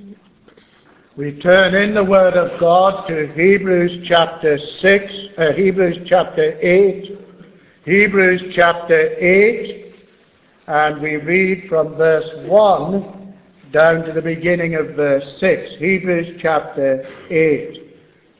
We turn in the Word of God to Hebrews chapter 8. Hebrews chapter 8, and we read from verse 1 down to the beginning of verse 6. Hebrews chapter 8.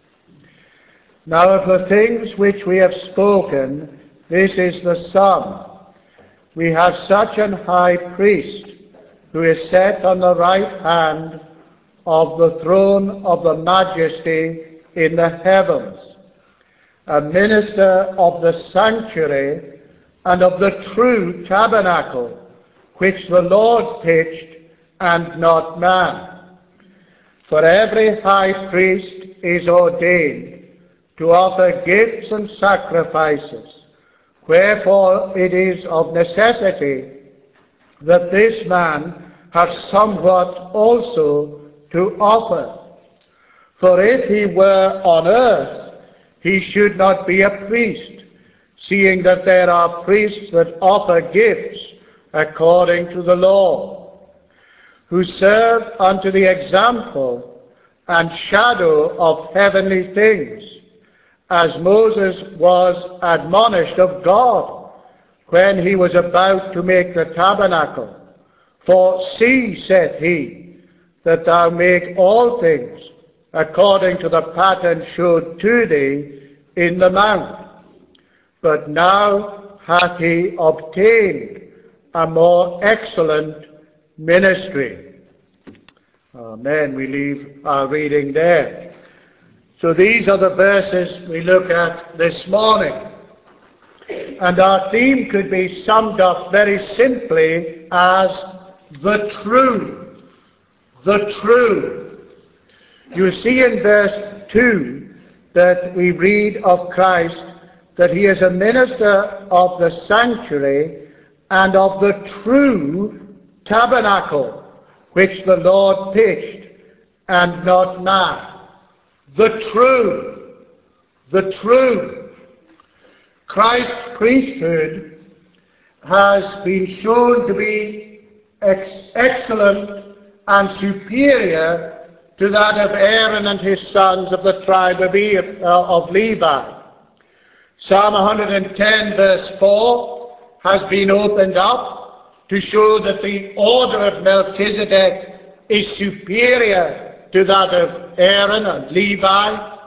Now of the things which we have spoken, this is the sum. We have such an high priest, who is set on the right hand of the throne of the majesty in the heavens, a minister of the sanctuary and of the true tabernacle, which the Lord pitched, and not man. For every high priest is ordained to offer gifts and sacrifices, wherefore it is of necessity that this man have somewhat also to offer. For if he were on earth, he should not be a priest, seeing that there are priests that offer gifts according to the law, who serve unto the example and shadow of heavenly things, as Moses was admonished of God when he was about to make the tabernacle. For see, said he, that thou make all things according to the pattern showed to thee in the mount. But now hath he obtained a more excellent ministry. Amen. We leave our reading there. So these are the verses we look at this morning. And our theme could be summed up very simply as the true. The true. You see in verse 2 that we read of Christ that he is a minister of the sanctuary and of the true tabernacle, which the Lord pitched, and not man. The true. The true. Christ's priesthood has been shown to be excellent and superior to that of Aaron and his sons of the tribe of Levi. Psalm 110 verse 4 has been opened up to show that the order of Melchizedek is superior to that of Aaron and Levi.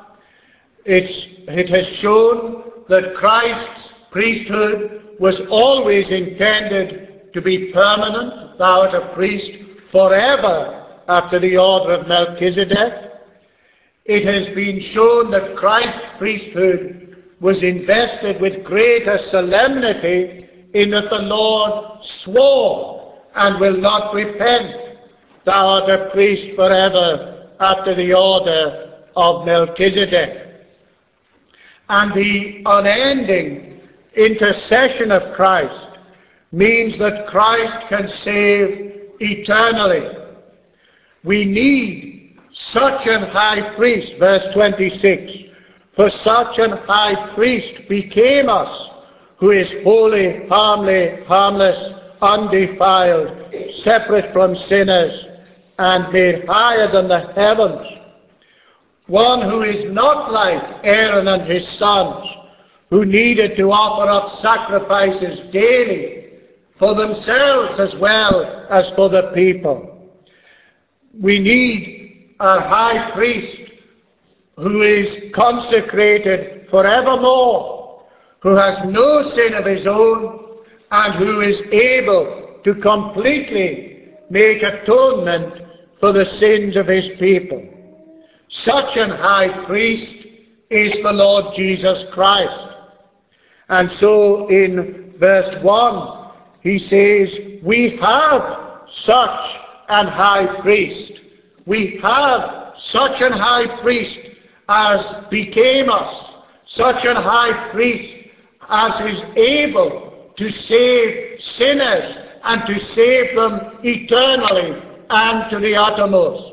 It has shown that Christ's priesthood was always intended to be permanent, thou art a priest forever after the order of Melchizedek. It has been shown that Christ's priesthood was invested with greater solemnity in that the Lord swore and will not repent, thou art a priest forever after the order of Melchizedek. And the unending intercession of Christ means that Christ can save eternally. We need such an high priest, verse 26, for such an high priest became us, who is holy, harmless, undefiled, separate from sinners, and made higher than the heavens. One who is not like Aaron and his sons, who needed to offer up sacrifices daily for themselves as well as for the people. We need a high priest who is consecrated forevermore, who has no sin of his own, and who is able to completely make atonement for the sins of his people. Such an high priest is the Lord Jesus Christ. And so in verse 1, he says, we have such an high priest. We have such an high priest as became us, such an high priest as is able to save sinners and to save them eternally and to the uttermost.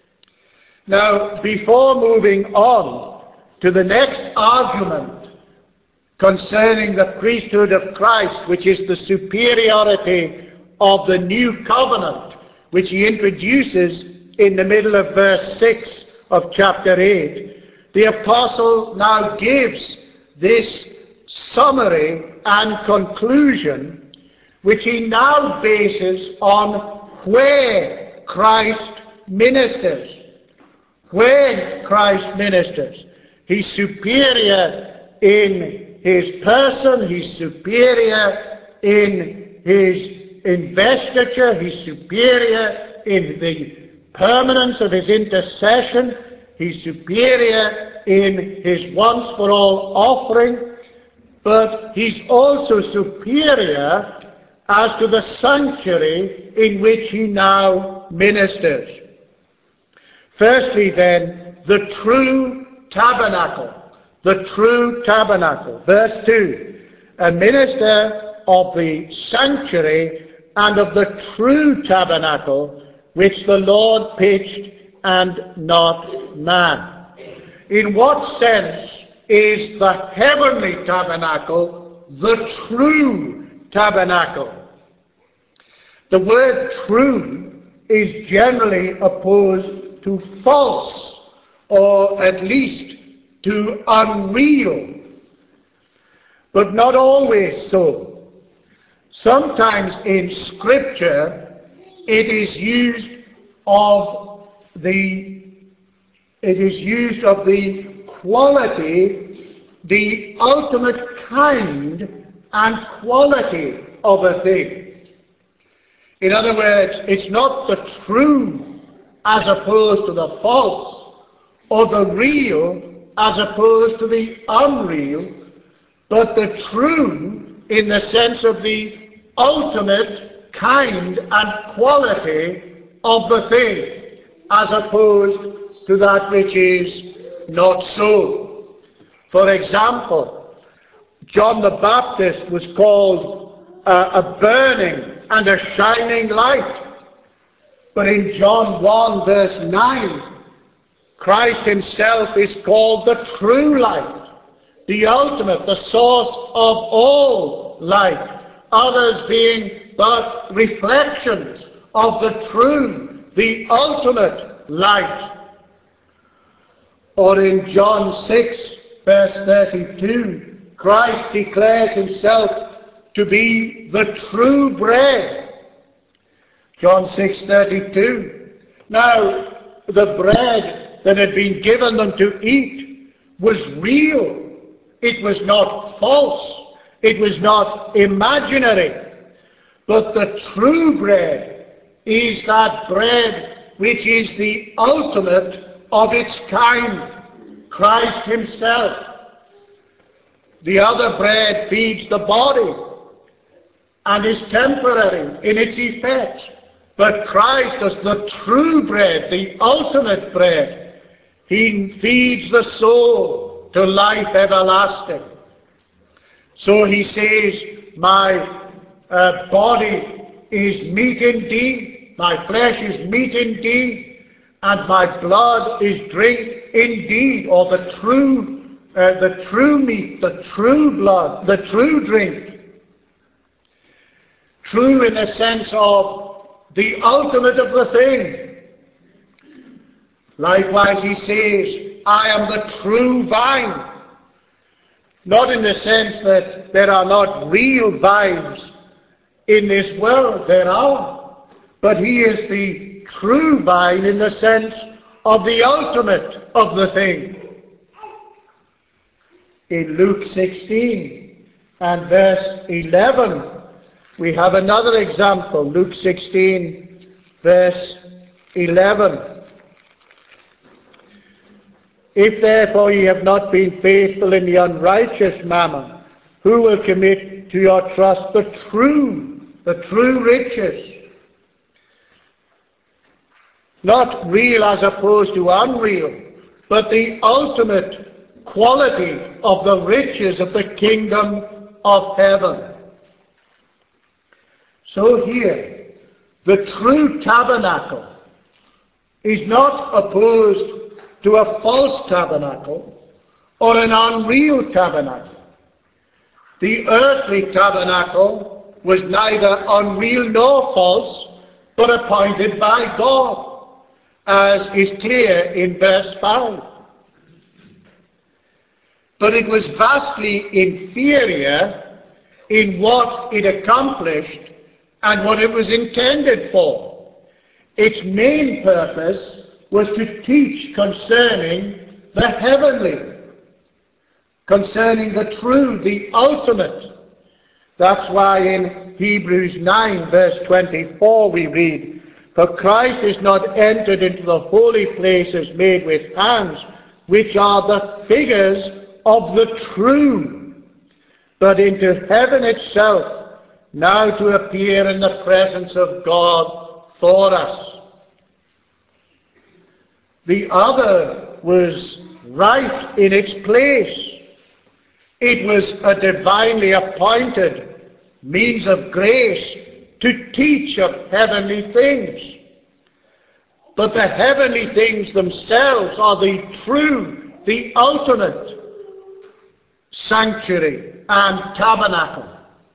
Now, before moving on to the next argument concerning the priesthood of Christ, which is the superiority of the new covenant, which he introduces in the middle of verse 6 of chapter 8, the apostle now gives this summary and conclusion, which he now bases on where Christ ministers. When Christ ministers, he's superior in his person, he's superior in his investiture, he's superior in the permanence of his intercession, he's superior in his once-for-all offering, but he's also superior as to the sanctuary in which he now ministers. Firstly, then, the true tabernacle. The true tabernacle. Verse 2. A minister of the sanctuary and of the true tabernacle, which the Lord pitched and not man. In what sense is the heavenly tabernacle the true tabernacle? The word true is generally opposed to false, or at least to unreal, but not always so. Sometimes in Scripture it is used of the quality, the ultimate kind and quality of a thing. In other words, it's not the true as opposed to the false, or the real as opposed to the unreal, but the true in the sense of the ultimate kind and quality of the thing, as opposed to that which is not so. For example, John the Baptist was called a burning and a shining light. But in John 1 verse 9, Christ himself is called the true light, the ultimate, the source of all light, others being but reflections of the true, the ultimate light. Or in John 6 verse 32, Christ declares himself to be the true bread. John 6:32. Now, the bread that had been given them to eat was real. It was not false. It was not imaginary. But the true bread is that bread which is the ultimate of its kind, Christ himself. The other bread feeds the body and is temporary in its effects. But Christ is the true bread, the ultimate bread. He feeds the soul to life everlasting. So he says, my body is meat indeed, my flesh is meat indeed, and my blood is drink indeed, or the true meat, the true blood, the true drink. True in the sense of the ultimate of the thing. Likewise he says, I am the true vine. Not in the sense that there are not real vines in this world, there are. But he is the true vine in the sense of the ultimate of the thing. In Luke 16 and verse 11, we have another example. Luke 16 verse 11. If therefore ye have not been faithful in the unrighteous mammon, who will commit to your trust the true riches? Not real as opposed to unreal, but the ultimate quality of the riches of the kingdom of heaven. So here, the true tabernacle is not opposed to a false tabernacle or an unreal tabernacle. The earthly tabernacle was neither unreal nor false, but appointed by God. as is clear in verse 5. But it was vastly inferior in what it accomplished and what it was intended for. Its main purpose was to teach concerning the heavenly, concerning the true, the ultimate. That's why in Hebrews 9 verse 24 we read, "For Christ is not entered into the holy places made with hands, which are the figures of the true, but into heaven itself, now to appear in the presence of God for us." The other was right in its place. It was a divinely appointed means of grace to teach of heavenly things. But the heavenly things themselves are the true, the ultimate sanctuary and tabernacle.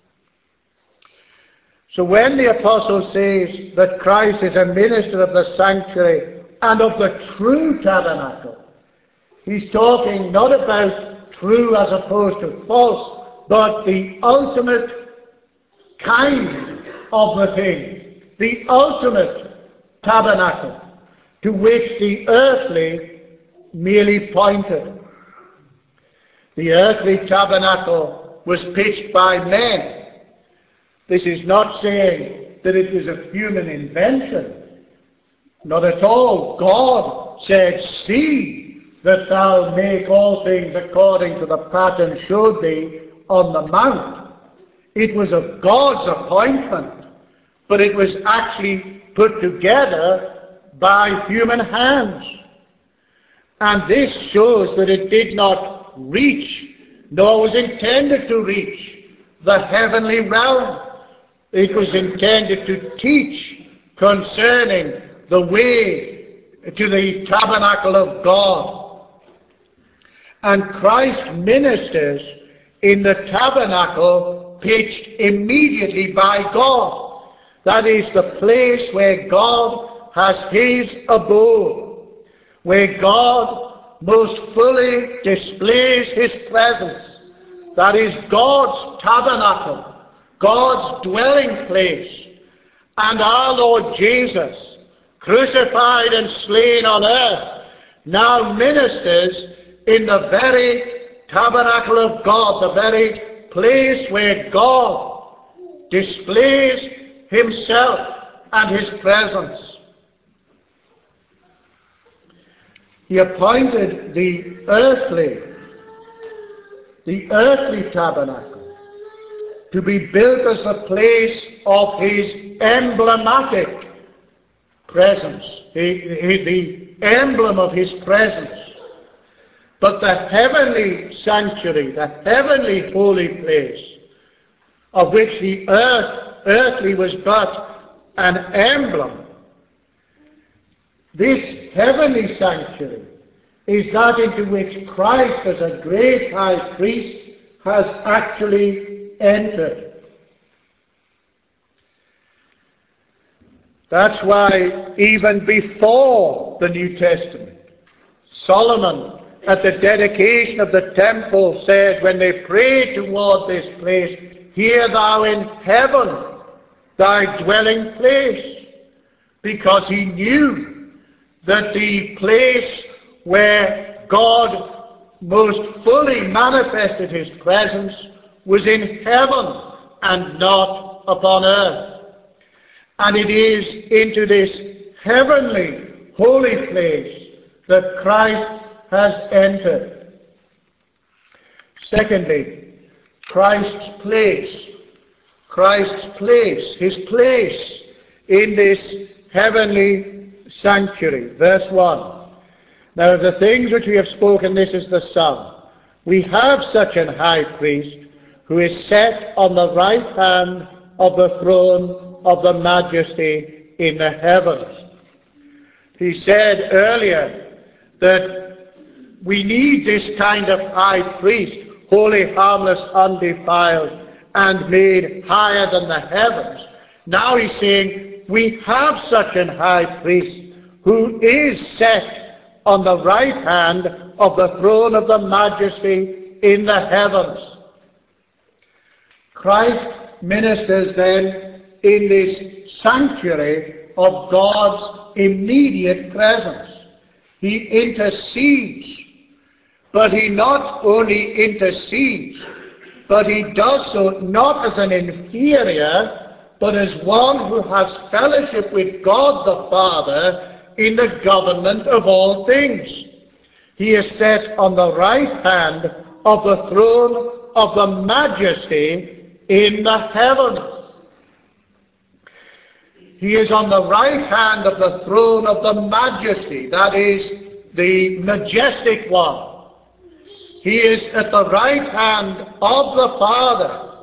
So when the apostle says that Christ is a minister of the sanctuary and of the true tabernacle, he's talking not about true as opposed to false, but the ultimate kind of the thing, the ultimate tabernacle, to which the earthly merely pointed. The earthly tabernacle was pitched by men. This is not saying that it was a human invention. Not at all. God said, "See that thou make all things according to the pattern showed thee on the mount." It was of God's appointment, but it was actually put together by human hands. And this shows that it did not reach, nor was intended to reach, the heavenly realm. It was intended to teach concerning the way to the tabernacle of God. And Christ ministers in the tabernacle pitched immediately by God. That is the place where God has his abode, where God most fully displays his presence. That is God's tabernacle, God's dwelling place. And our Lord Jesus, crucified and slain on earth, now ministers in the very tabernacle of God, the very place where God displays himself and his presence. He appointed the earthly tabernacle to be built as the place of his emblematic presence, the emblem of his presence. But the heavenly sanctuary, the heavenly holy place, of which the earthly was but an emblem, this heavenly sanctuary is that into which Christ as a great high priest has actually entered. That's why even before the New Testament, Solomon at the dedication of the temple said, when they prayed toward this place, "Hear thou in heaven thy dwelling place," because he knew that the place where God most fully manifested his presence was in heaven and not upon earth. And it is into this heavenly holy place that Christ has entered. Secondly, Christ's place. Christ's place, his place in this heavenly sanctuary. Verse 1. Now of the things which we have spoken, this is the sum. We have such an high priest who is set on the right hand of the throne of the majesty in the heavens. He said earlier that we need this kind of high priest, holy, harmless, undefiled, and made higher than the heavens. Now he's saying we have such an high priest who is set on the right hand of the throne of the majesty in the heavens. Christ ministers then in this sanctuary of God's immediate presence. He intercedes, but he not only intercedes, but he does so not as an inferior, but as one who has fellowship with God the Father in the government of all things. He is set on the right hand of the throne of the majesty in the heavens. He is on the right hand of the throne of the majesty, that is, the majestic one. He is at the right hand of the Father.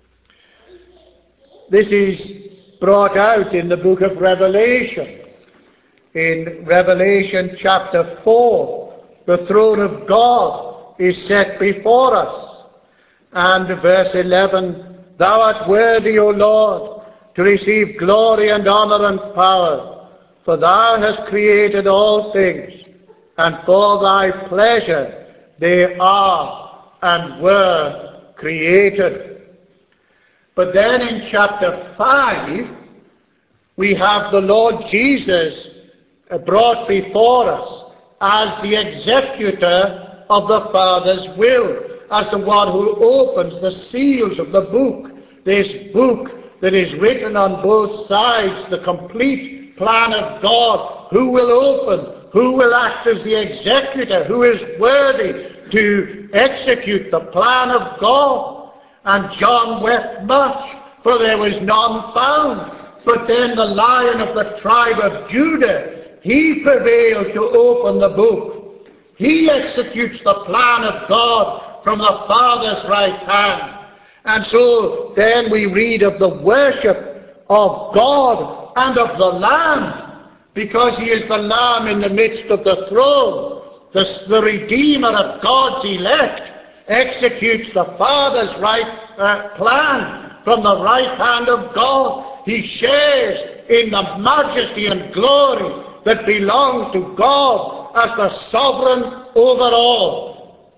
This is brought out in the book of Revelation. In Revelation chapter 4, the throne of God is set before us. And verse 11, Thou art worthy, O Lord, to receive glory and honor and power, for Thou hast created all things, and for Thy pleasure they are and were created. But then in chapter 5, we have the Lord Jesus brought before us as the executor of the Father's will, as the one who opens the seals of the book, this book that is written on both sides, the complete plan of God. Who will open? Who will act as the executor? Who is worthy to execute the plan of God? And John wept much, for there was none found. But then the Lion of the tribe of Judah, he prevailed to open the book. He executes the plan of God from the Father's right hand. And so then we read of the worship of God and of the Lamb, because he is the Lamb in the midst of the throne. The Redeemer of God's elect executes the Father's right plan from the right hand of God. He shares in the majesty and glory that belong to God as the sovereign over all.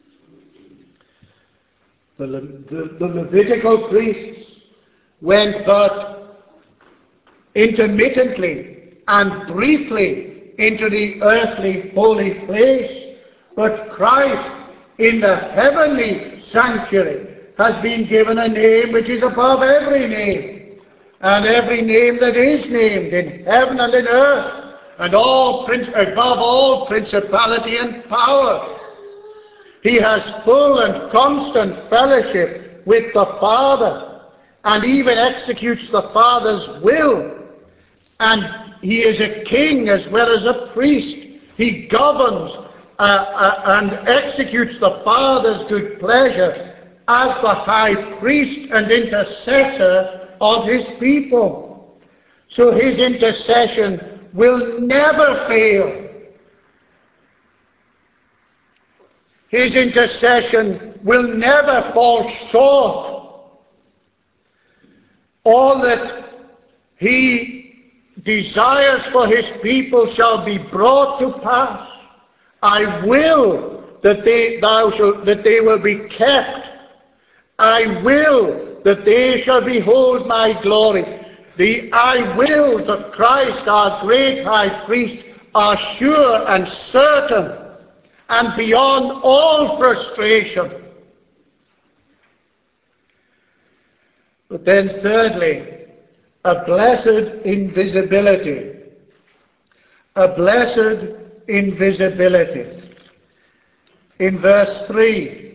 The Levitical priests went but intermittently and briefly into the earthly holy place, but Christ in the heavenly sanctuary has been given a name which is above every name, and every name that is named in heaven and in earth, and above all principality and power. He has full and constant fellowship with the Father, and even executes the Father's will. And he is a king as well as a priest. He governs and executes the Father's good pleasure as the high priest and intercessor of his people. So his intercession will never fail. His intercession will never fall short. All that he desires for his people shall be brought to pass. I will that they will be kept. I will that they shall behold my glory. The I wills of Christ, our great high priest, are sure and certain and beyond all frustration. But then thirdly, a blessed invisibility. A blessed invisibility. In verse 3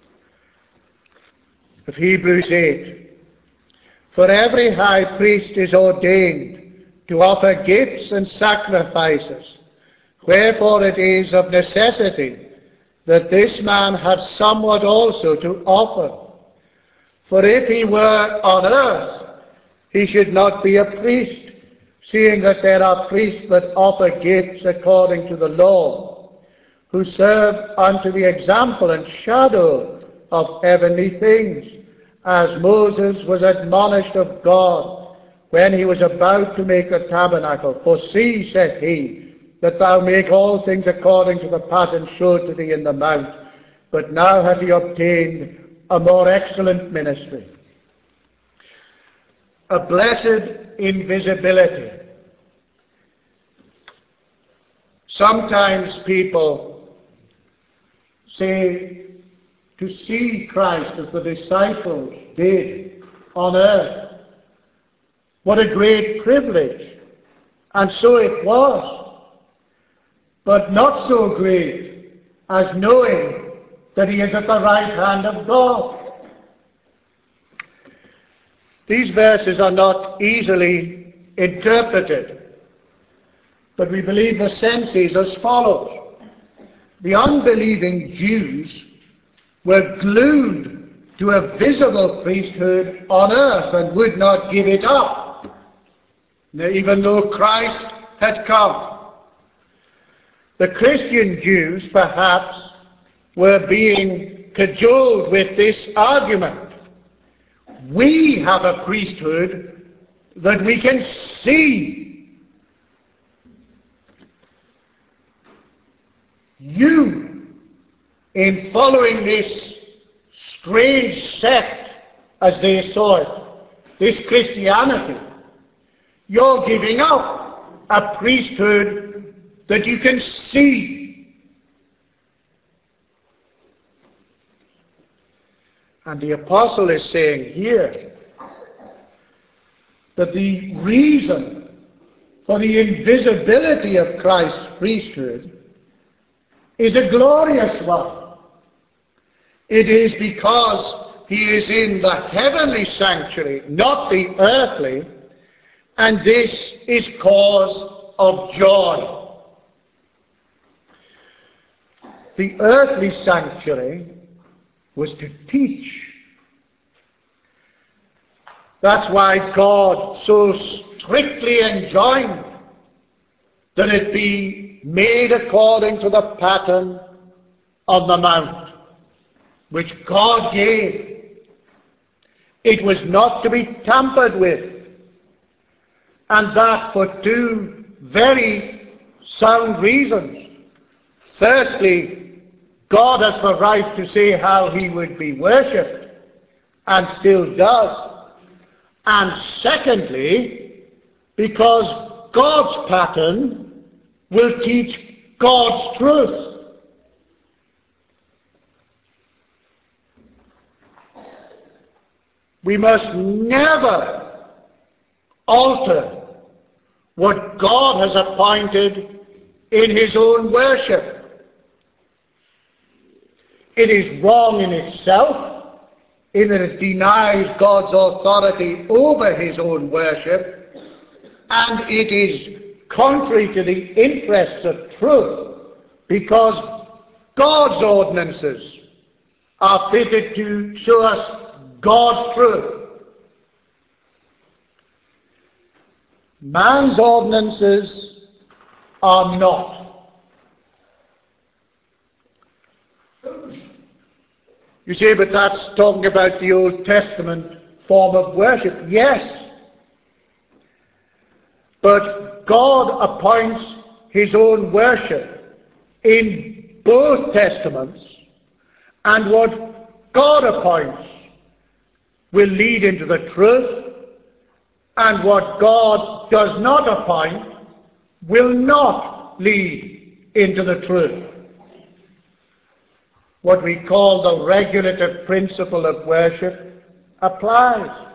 of Hebrews 8, for every high priest is ordained to offer gifts and sacrifices, wherefore it is of necessity that this man have somewhat also to offer. For if he were on earth, he should not be a priest, seeing that there are priests that offer gifts according to the law, who serve unto the example and shadow of heavenly things, as Moses was admonished of God when he was about to make a tabernacle. For see, said he, that thou make all things according to the pattern showed to thee in the mount. But now hath he obtained a more excellent ministry, a blessed invisibility. Sometimes people say to see Christ as the disciples did on earth, what a great privilege. And so it was, but not so great as knowing that he is at the right hand of God. These verses are not easily interpreted, but we believe the sense is as follows. The unbelieving Jews were glued to a visible priesthood on earth and would not give it up, even though Christ had come. The Christian Jews, perhaps, were being cajoled with this argument. We have a priesthood that we can see. You, in following this strange sect, as they saw it, this Christianity, you're giving up a priesthood that you can see. And the apostle is saying here that the reason for the invisibility of Christ's priesthood is a glorious one. It is because he is in the heavenly sanctuary, not the earthly, and this is cause of joy. The earthly sanctuary was to teach. That's why God so strictly enjoined that it be made according to the pattern of the mount, which God gave. It was not to be tampered with, and that for two very sound reasons. Firstly, God has the right to say how he would be worshipped, and still does. And secondly, because God's pattern will teach God's truth. We must never alter what God has appointed in his own worship. It is wrong in itself, in that it denies God's authority over his own worship, and it is contrary to the interests of truth, because God's ordinances are fitted to show us God's truth. Man's ordinances are not. You say, but that's talking about the Old Testament form of worship. Yes. But God appoints his own worship in both Testaments, and what God appoints will lead into the truth, and what God does not appoint will not lead into the truth. What we call the regulative principle of worship applies.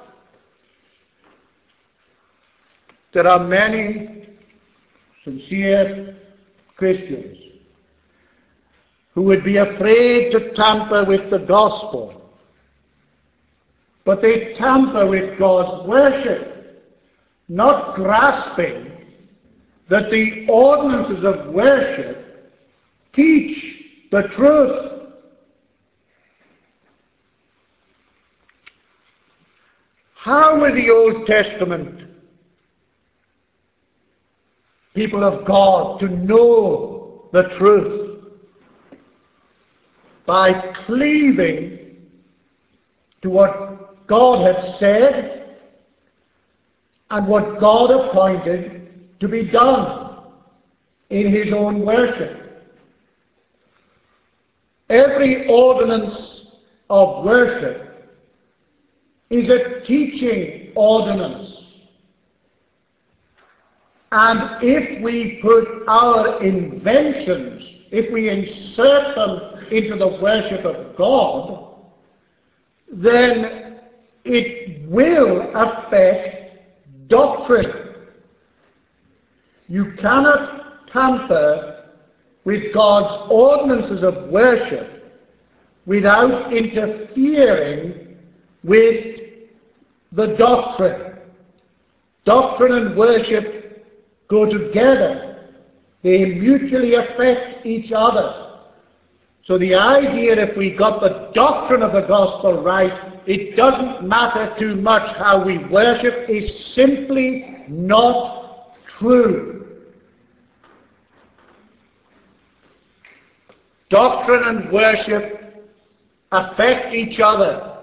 There are many sincere Christians who would be afraid to tamper with the gospel, but they tamper with God's worship, not grasping that the ordinances of worship teach the truth. How were the Old Testament people of God to know the truth? By cleaving to what God had said and what God appointed to be done in his own worship. Every ordinance of worship is a teaching ordinance. And if we put our inventions, if we insert them into the worship of God, then it will affect doctrine. You cannot tamper with God's ordinances of worship without interfering with the doctrine. Doctrine and worship go together. They mutually affect each other. So the idea, if we got the doctrine of the gospel right, it doesn't matter too much how we worship, is simply not true. Doctrine and worship affect each other.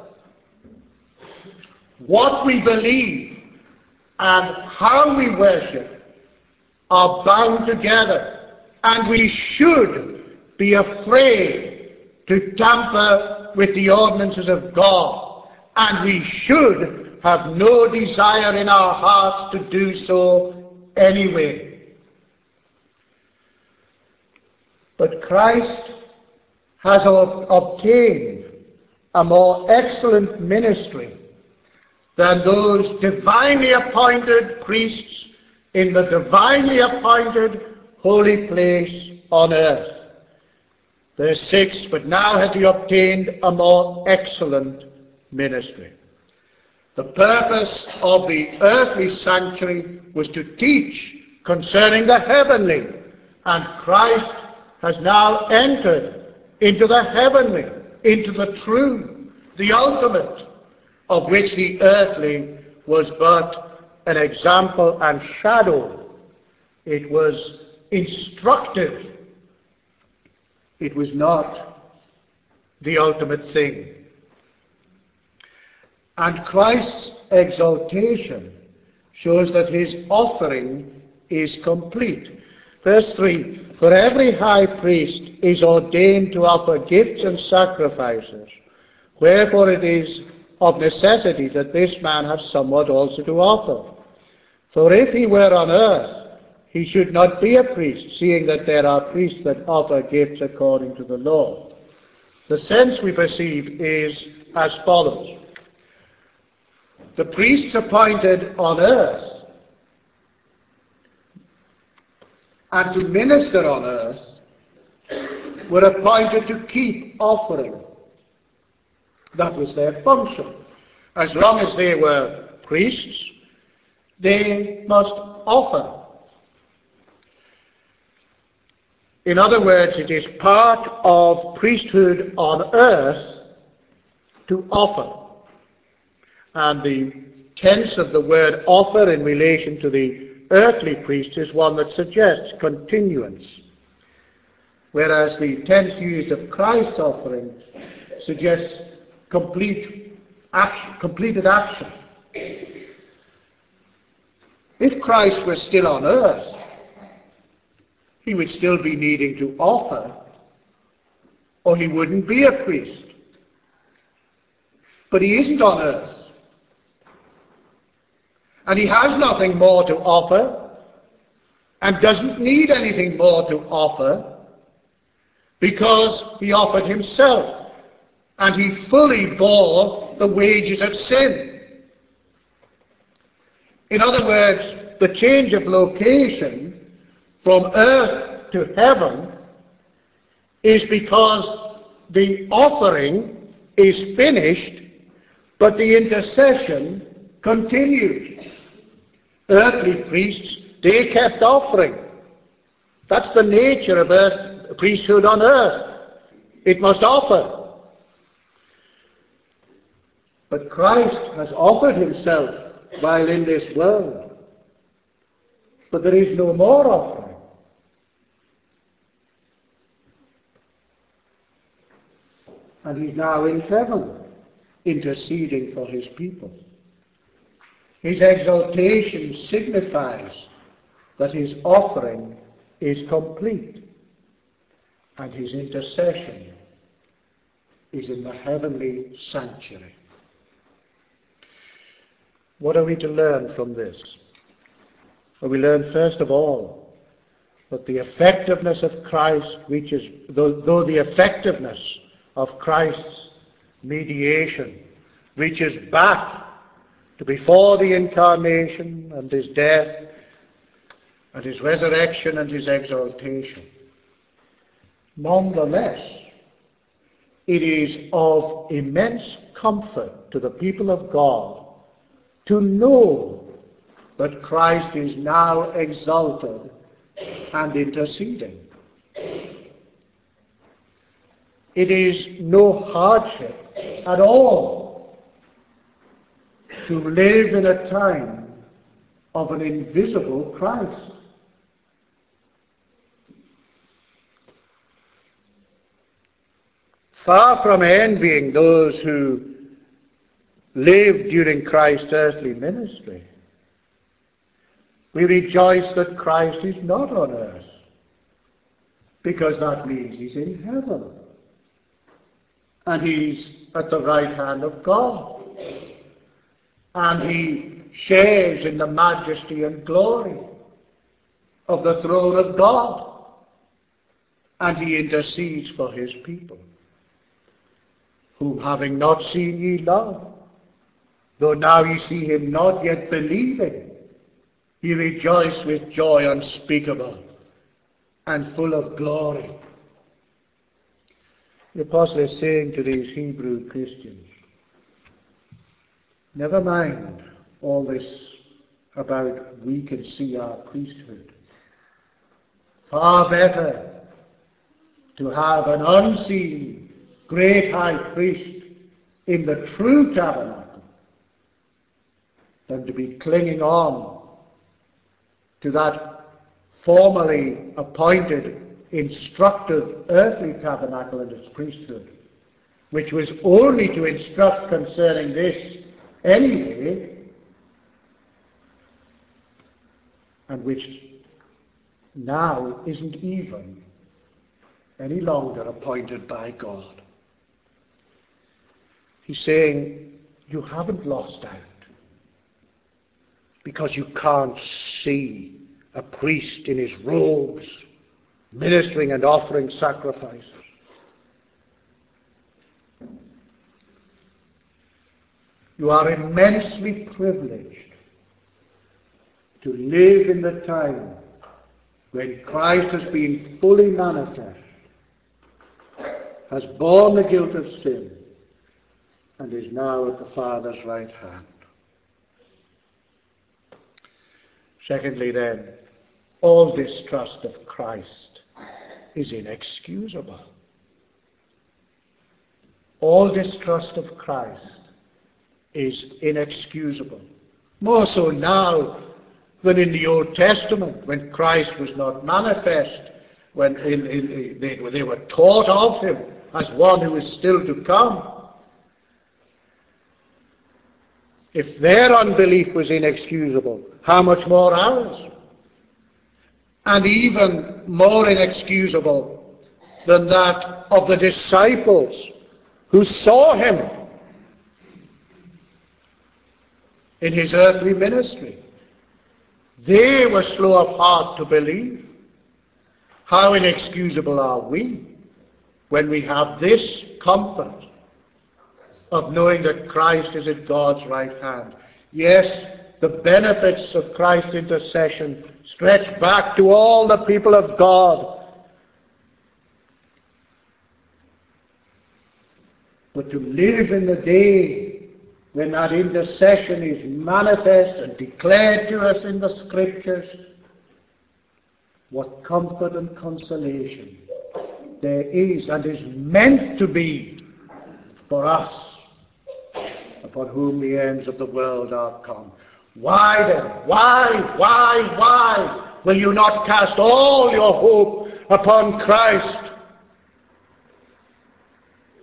What we believe and how we worship are bound together, and we should be afraid to tamper with the ordinances of God, and we should have no desire in our hearts to do so anyway. But Christ has obtained a more excellent ministry than those divinely appointed priests in the divinely appointed holy place on earth. Verse 6, but now hath he obtained a more excellent ministry. The purpose of the earthly sanctuary was to teach concerning the heavenly, and Christ has now entered into the heavenly, into the true, the ultimate, of which the earthly was but an example and shadow. It was instructive. It was not the ultimate thing. And Christ's exaltation shows that his offering is complete. Verse 3, for every high priest is ordained to offer gifts and sacrifices, wherefore it is of necessity that this man have somewhat also to offer. For if he were on earth, he should not be a priest, seeing that there are priests that offer gifts according to the law. The sense we perceive is as follows. The priests appointed on earth and to minister on earth were appointed to keep offering. That was their function. As long as they were priests, they must offer. In other words, it is part of priesthood on earth to offer. And the tense of the word offer in relation to the earthly priest is one that suggests continuance, whereas the tense used of Christ's offering suggests completed action. If Christ were still on earth, he would still be needing to offer, or he wouldn't be a priest. But he isn't on earth. And he has nothing more to offer, and doesn't need anything more to offer, because he offered himself, and he fully bore the wages of sin. In other words, the change of location from earth to heaven is because the offering is finished, but the intercession continued. Earthly priests, they kept offering. That's the nature of priesthood on earth. It must offer. But Christ has offered himself while in this world. But there is no more offering. And he's now in heaven, interceding for his people. His exaltation signifies that his offering is complete, and his intercession is in the heavenly sanctuary. What are we to learn from this? Well, we learn first of all that the effectiveness of Christ reaches, though the effectiveness of Christ's mediation reaches back to before the incarnation and his death and his resurrection and his exaltation. Nonetheless, it is of immense comfort to the people of God to know that Christ is now exalted and interceding. It is no hardship at all to live in a time of an invisible Christ. Far from envying those who lived during Christ's earthly ministry, we rejoice that Christ is not on earth, because that means he's in heaven. And he's at the right hand of God. And he shares in the majesty and glory of the throne of God. And he intercedes for his people, whom having not seen ye love, though now ye see him not, yet believing, ye rejoice with joy unspeakable and full of glory. The apostle is saying to these Hebrew Christians, never mind all this about we can see our priesthood. Far better to have an unseen great high priest in the true tabernacle than to be clinging on to that formerly appointed instructive earthly tabernacle and its priesthood, which was only to instruct concerning this anyway, and which now isn't even any longer appointed by God. He's saying, you haven't lost out because you can't see a priest in his robes ministering and offering sacrifices. You are immensely privileged to live in the time when Christ has been fully manifest, has borne the guilt of sin, and is now at the Father's right hand. Secondly, then, all distrust of Christ is inexcusable. All distrust of Christ is inexcusable. More so now than in the Old Testament, when Christ was not manifest, when they were taught of him as one who is still to come. If their unbelief was inexcusable, how much more ours? And even more inexcusable than that of the disciples who saw him in his earthly ministry. They were slow of heart to believe. How inexcusable are we when we have this comfort of knowing that Christ is at God's right hand? Yes, the benefits of Christ's intercession stretch back to all the people of God. But to live in the day when that intercession is manifest and declared to us in the Scriptures, what comfort and consolation there is and is meant to be for us, upon whom the ends of the world are come. Why then? Why will you not cast all your hope upon Christ?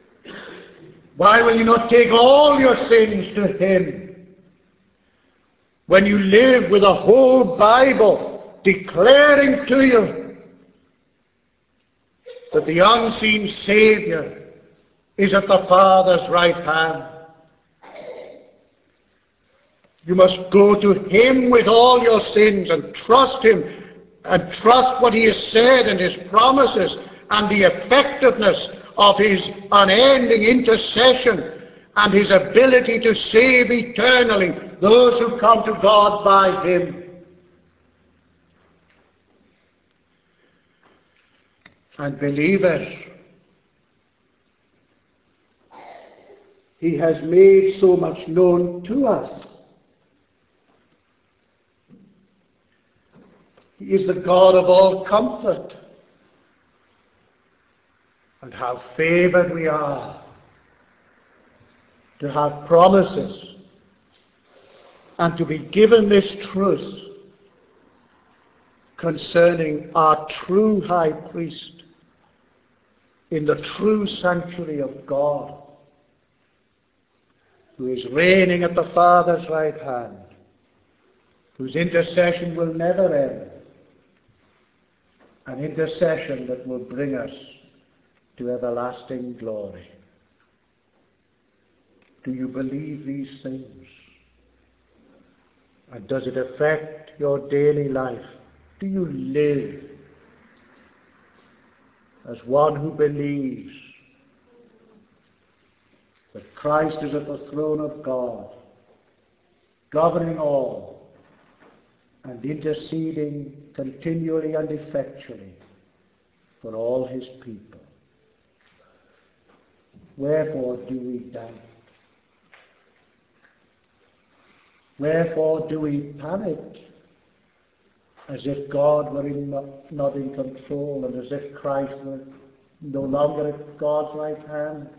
Why will you not take all your sins to him? when you live with the whole Bible declaring to you that the unseen Saviour is at the Father's right hand. You must go to Him with all your sins and trust Him and trust what He has said and His promises and the effectiveness of His unending intercession and His ability to save eternally those who come to God by Him. And believers, He has made so much known to us. He is the God of all comfort. And how favored we are to have promises and to be given this truth concerning our true high priest in the true sanctuary of God, who is reigning at the Father's right hand, whose intercession will never end, an intercession that will bring us to everlasting glory. Do you believe these things? And does it affect your daily life? Do you live as one who believes that Christ is at the throne of God, governing all, and interceding continually and effectually for all His people? Wherefore do we doubt? Wherefore do we panic, as if God were not in control and as if Christ were no longer at God's right hand?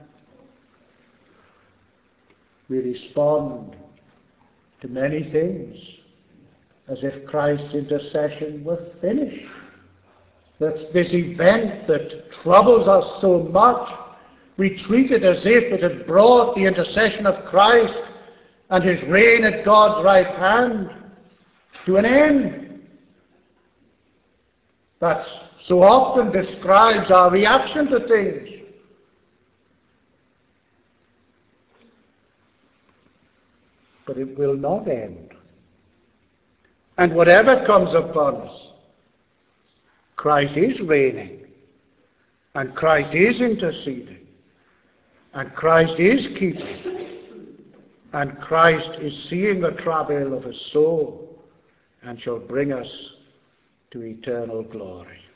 We respond to many things as if Christ's intercession were finished. That this event that troubles us so much, we treat it as if it had brought the intercession of Christ and His reign at God's right hand to an end. That so often describes our reaction to things. But it will not end. And whatever comes upon us, Christ is reigning, and Christ is interceding, and Christ is keeping, and Christ is seeing the travail of His soul, and shall bring us to eternal glory.